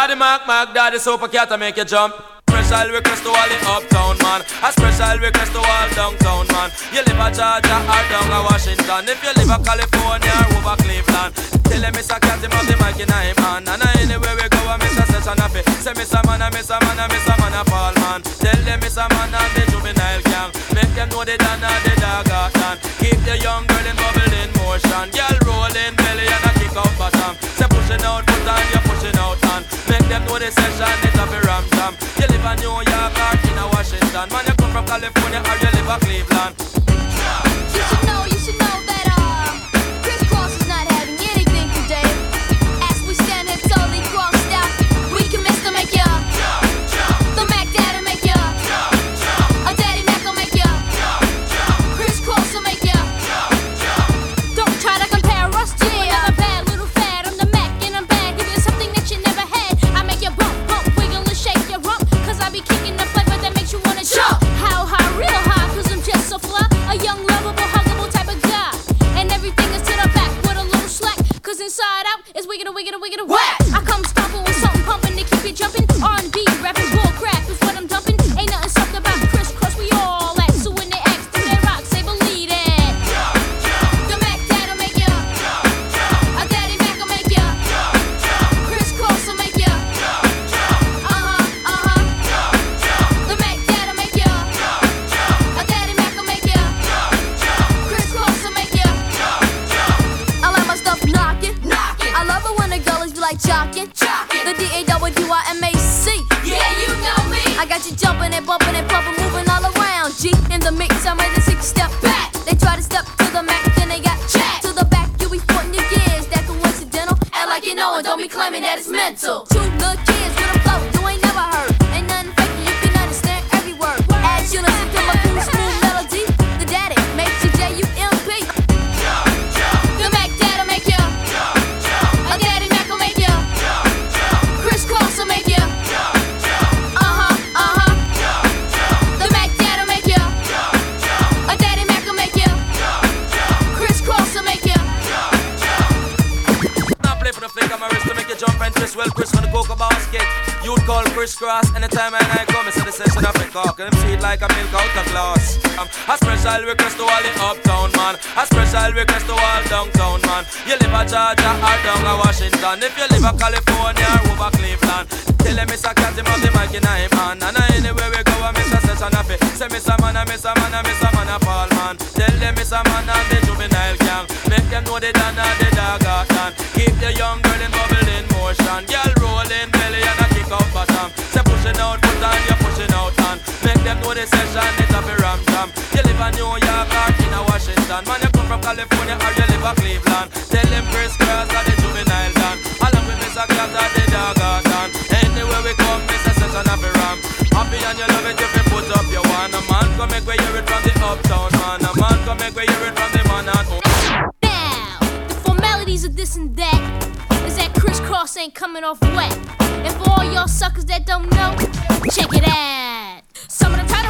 Daddy Mac, Daddy Super Cat to make you jump. Special request to all the uptown man, a special request to all downtown man. You live a Georgia or down a Washington, if you live a California or over Cleveland, tell them Mr. Cat him have the mic in him hand. And anywhere we go a Mr. Session happy. Say Mr. Man a Mr. Man a Mr. Man a Paul man. Tell them Mr. Man and the juvenile gang, make them know the Dan and the dog out done. Keep the young girl in bubble in motion, girl rolling belly and a kick out bottom. Say pushing out foot and you're pushing out hand. Make them know the session is a ram jam. You live in New York or in a Washington, man you come from California or you live in Cleveland. You should know that Chris Cross is not having anything today. As we stand here totally crossed out, we commence to make ya the Mac Dad'll make ya a Daddy Mac will make ya Chris Cross will make ya. Don't try to compare us to another bad little fad. I'm the Mac and I'm bad. Give you something that you never had. I make you bump, wiggle and shake your rump, cause I be kicking the flavor that makes you wanna jump. How high, real high, cause I'm just so fly. A young, lovable, huggable type of guy. And everything is to the back with a little slack, cause inside out is wiggity, wiggity, wiggity, whack. I come stomping with something pumping to keep you jumping. R&B, rapping, bull crap is what I'm dumping. Ain't nothing soft about Chris Cross, we all at. So when they ask, do they rock, say believe it. The Mac Dad'll make ya a Daddy Mac will make ya Chris Cross will make ya The Mac Dad'll make ya a Daddy Mac will make ya Chris Cross will make ya. I like my stuff knocking. I love it when the girlies be like jocking. The DAWIMAC. Yeah, you know me. I got you jumping and bumping and pumping, moving all around. G in the mix, I'm ready to 6-step back. They try to step to the Mac, then they got jack. To the back, you be putting your gears. That coincidental. Act like you know it, don't be claiming that it's mental. Two little kids with a flow you ain't never heard. Ain't nothing fake, you can understand every word. As you listen to my cool smooth melody, the daddy makes you JUMP. The Mac Dad'll make ya a Daddy Mac will make ya Chris Cross will make ya The Mac Dad'll make ya a Daddy Mac will make ya Chris Cross will make ya. Now play for the flick of my wrist to make you jump and twist. Well, Chris for the cocoa basket. You'd call Chris Cross anytime and I come. It's the session of a cock and I'm sweet like a milk out of glass. A special request to all the uptown man, a special request to all downtown man. You live a Georgia or down a Washington, if you live a California or over Cleveland, tell them Mr. Cat him have the mic in him hand. And anywhere we go a Mr. Session happy. Say Mr. Man a Mr. Man a Mr. Man a Paul man. Tell them Mr. Man and the juvenile gang, make them know the Dan and the dog out done. Keep the young girl in bubble in motion, girl rolling belly and a kick out bottom. Say pushing out foot and you're pushing out hand. Make them know the session is a ram jam. You live in New York or in a Washington, man you come from California or you live in Cleveland. Tell them Chris Cross and the juvenile dan, along with Mr. Cat and the dog out done. Anywhere we come, Mr. Session of a ram. Happy and you love it if you put up your one. A man come make we hear it from the uptown man. A man come make we hear it from the man at home. Now, the formalities of this and that is that Chris Cross ain't coming off wet. And for all y'all suckers that don't know, check it out. Some of the time